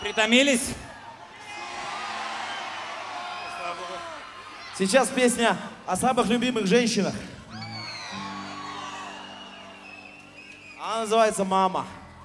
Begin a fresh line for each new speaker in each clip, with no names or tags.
Притомились?
Сейчас песня о самых любимых женщинах. Она называется «Мама».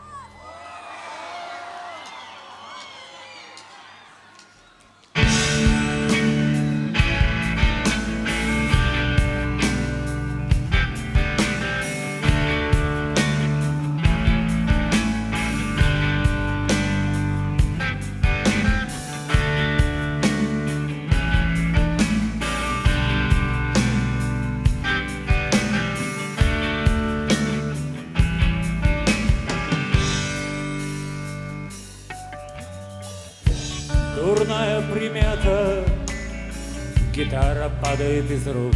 Дурная примета, гитара падает из рук.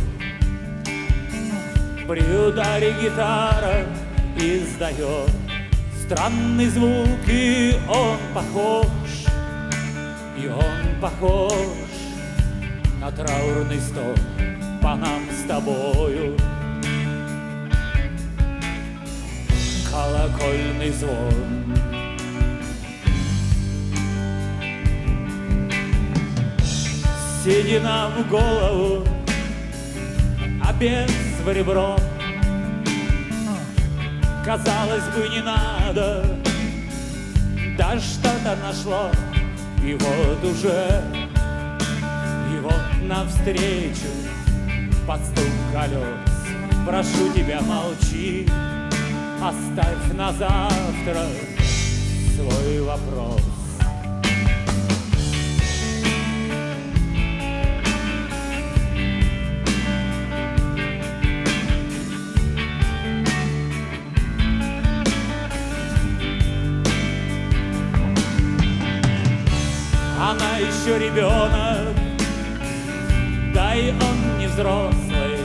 При ударе гитара издает странный звук, и он похож на траурный стол по нам с тобою. Колокольный звон. Седина в голову, а без в ребро. Казалось бы, не надо, да что-то нашло. И вот уже, и вот навстречу под стук колес. Прошу тебя, молчи, оставь на завтра свой вопрос. Она еще ребенок, да и он не взрослый.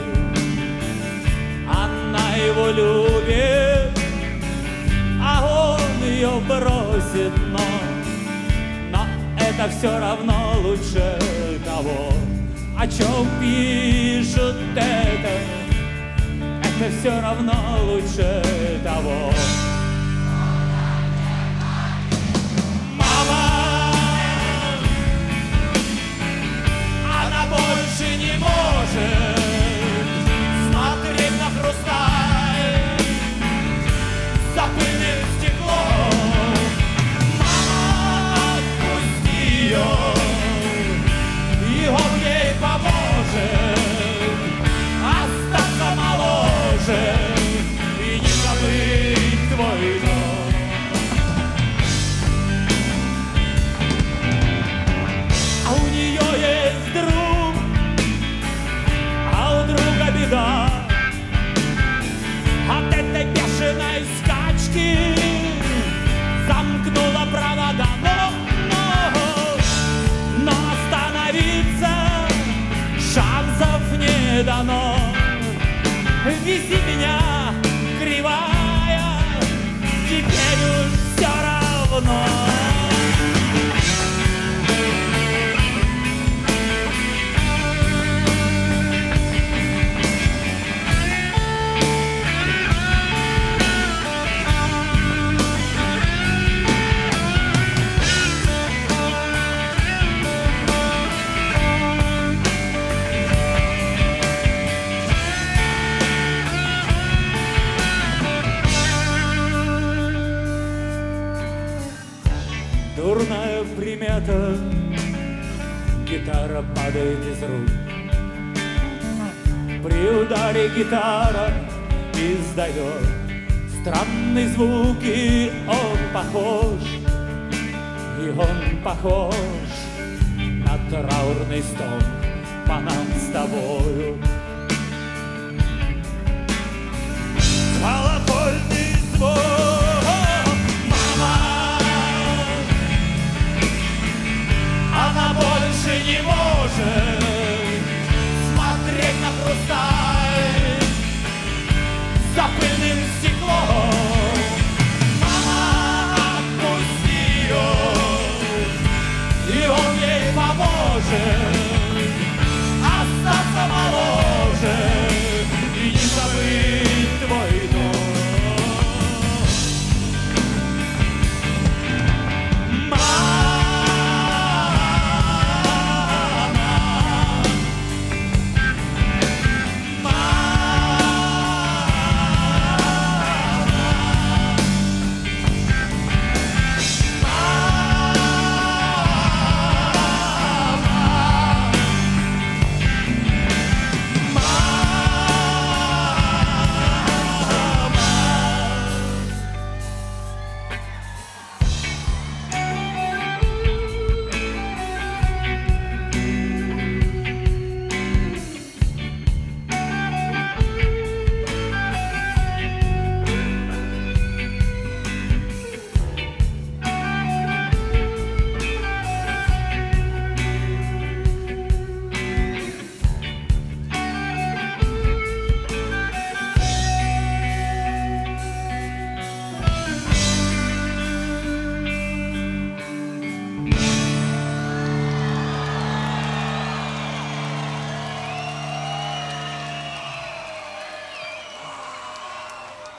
Она его любит, а он ее бросит, но это все равно лучше того, о чем пишут это все равно лучше того. Больше не может смотреть на хрусталь за пыльным стеклом. Мама, отпусти ее, и он ей поможет остаться моложе и не забыть твой дом. А у нее есть друг, беда. От этой бешеной скачки замкнула провода, но остановиться шансов не дано. Вези меня, кривая, теперь уж все равно. Дурная примета, гитара падает из рук. При ударе гитара издает странный звук, и он похож на траурный стол по нам с тобою. Колокольный звон. Она больше не может смотреть на хрусталь за пыльным стеклом. Мама, отпусти ее, и он ей поможет